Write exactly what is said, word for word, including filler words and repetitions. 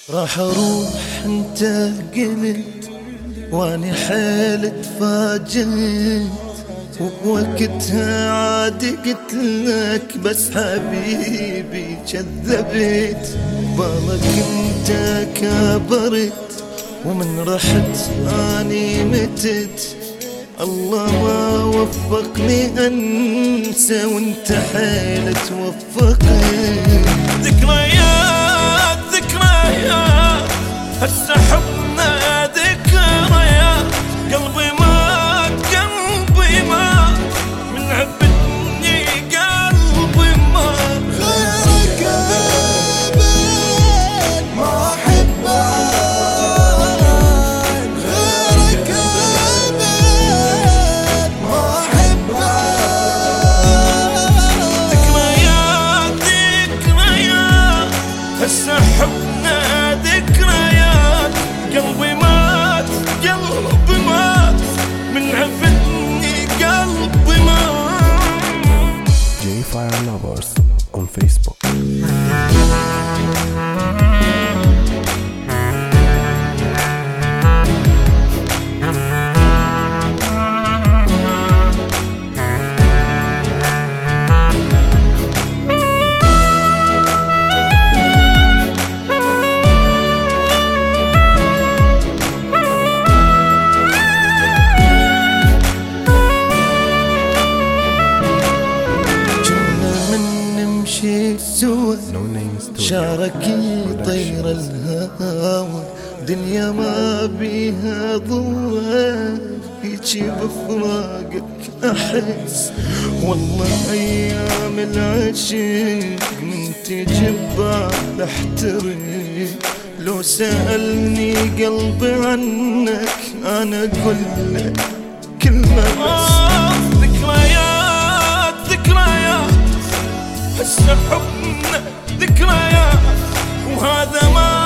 راح اروح انت قلت واني حيل تفاجئت، وبوقتها عادي قلت لك بس حبيبي كذبت. بالك انت كبرت ومن رحت اني متت، الله ما وفقني انسى وانت حيل توفقني. ذكريات ذكريات هسه حبنا ذكريات، قلبي مات قلبي مات من عبدني قلبي مات. غيرك ابد ما احب عاد، غيرك ابد ما احب عاد. ذكريات ذكريات هسه حبنا ذكريات، قلبي مات قلبي مات من عفتني قلبي مات. J Fire Lovers on Facebook. سوا No names to شاركي طير الهوى، دنيا ما بيها ضوء هيجي بفراقك احس. والله ايام العشق من تجي ببال احترق، لو سألني قلبي عنك انا اقول لك كلمة بس. ذكريات ذكريات هسه حبنا ذكريات، وهذا ما